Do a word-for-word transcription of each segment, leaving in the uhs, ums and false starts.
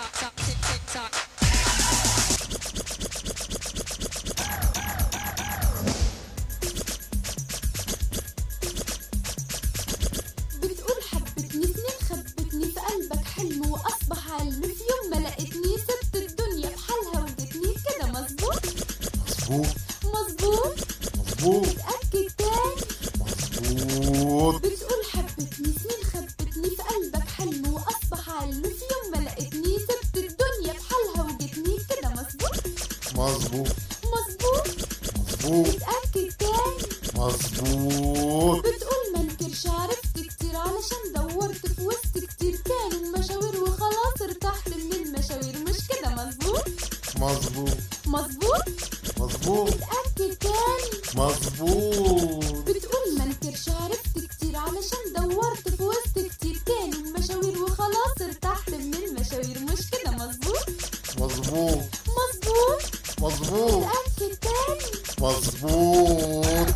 بتقول حبتني سنين خبتني في قلبك حلم وأصبح علم، في يوم ما لقيتني سبت الدنيا بحالها وجتني كده. مظبوط مظبوط مظبوط مظبوط اتأكد تاني. مظبوط بتقول حبتني سنين خبتني في قلبك حلم وأصبح علم، في يوم ما لقيتني سبت الدنيا بحالها وجتني كده. مظبوط مظبوط مظبوط مظبوط اتأكد تاني. مظبوط بتقول منكرش عرفت كتير علشان دورت في وسط كتير كانوا مشاوير وخلاص ارتحت من المشاوير، مش كده؟ مظبوط مظبوط مظبوط مظبوط اتأكد تاني. مظبوط بتقول منكرش عرفت كتير علشان دورت في وسط كتير كانوا مشاوير وخلاص ارتحت من المشاوير، مش كده؟ مظبوط مظبوط مظبوط مظبوط اتأكد تاني. مظبوط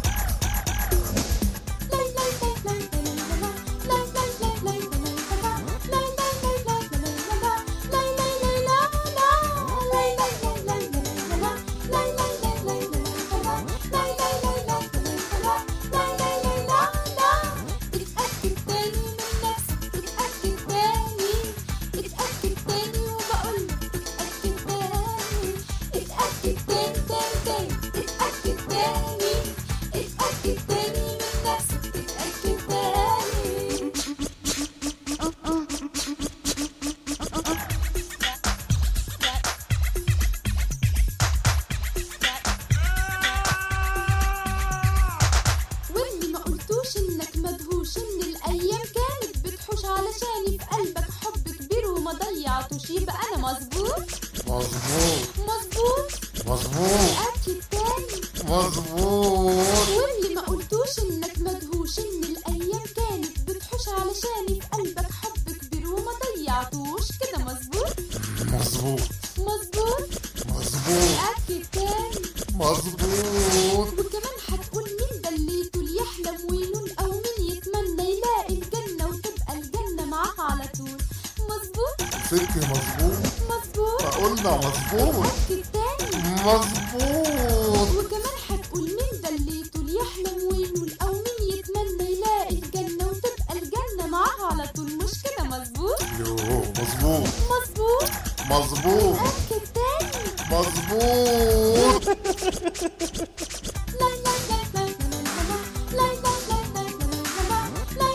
واللي ما قلتوش انك مدهوش ان الايام كانت بتحوش علشاني في قلبك حب كبير وما ضيعتوش، يبقى انا مظبوط مظبوط مظبوط مظبوط اكد تاني. مظبوط واللي ما قلتوش انك مدهوش ان الايام كانت بتحوش علشاني في قلبك حب كبير وما ضيعتوش كده. مظبوط مظبوط مظبوط مظبوط اكد تاني. مظبوط وكمان هتقول مين ده اللي طول يحلم وينون، او مين يتمنى يلاقي الجنة وتبقى الجنة معاه على طول. مظبوط ستي مظبوط مظبوط قلنا مظبوط اكد تاني. مظبوط وكمان هتقول مين ده اللي طول يحلم وينون، او مين يتمنى يلاقي الجنة وتبقى الجنة معاه على طول، مش كده؟ مظبوط يوه مظبوط مظبوط مظبوط اكد تاني. مظبوط لا لا لا لا لا لا لا لا لا لا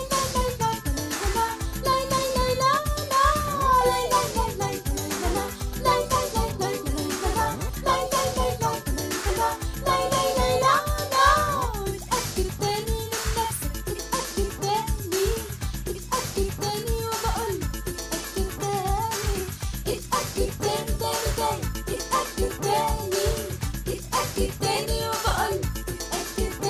اتأكد تاني من نفسك، اتأكد تاني اتأكد تاني وبقول اتأكد تاني اتأكد تاني تاني تاني اتأكد تاني اتأكد تاني وبقول اتأكد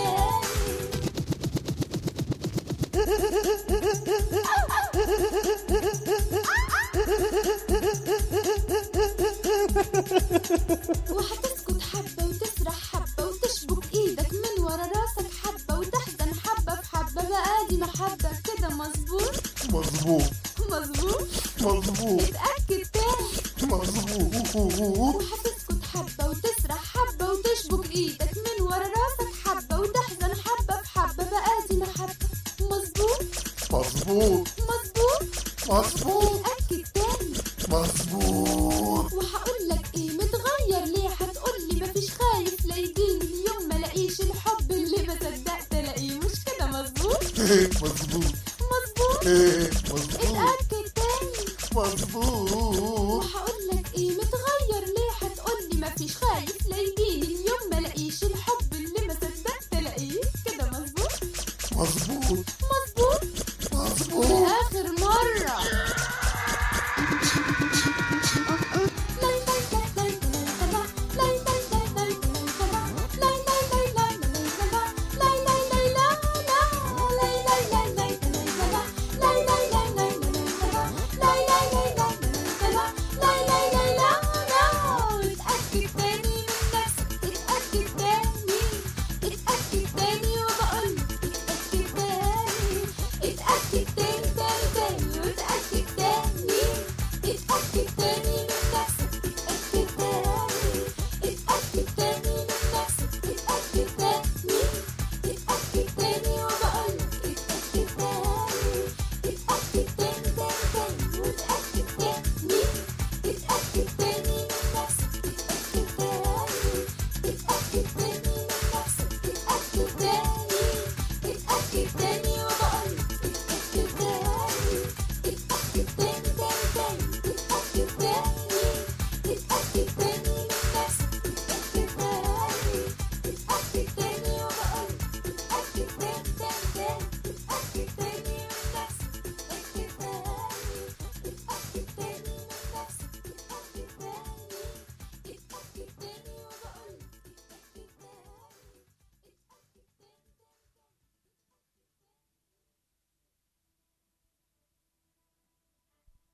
تاني. وهتسكت حبة وتسرح حبة وتشبك ايدك من ورا راسك حبة وتحزن حبة في حبة، بقى دي محبة كده. مظبوط مظبوط مظبوط مظبوط اتأكد تاني. مظبوط وهتسكت حبة وتسرح حبة وتشبك ايدك من ورا راسك حبة وتحزن حبة في حبة، بقى دي محبة. مظبوط مظبوط مظبوط مظبوط اتأكد تاني. مظبوط وهقولك ايه متغير ليه، هتقولي مفيش خايف لا يجيني اليوم ما لاقيش الحب اللي ما صدقت الاقيه، مش كده؟ مظبوط مظبوط مظبوط مظبوط اتأكد تاني. مظبوط وهقولك ايه متغير ليه، هتقولي مفيش خايف لا يجيني اليوم ما لاقيش الحب اللي ما صدقت الاقيه، كده؟ مظبوط مظبوط مظبوط مظبوط آخر مرة. اتأكد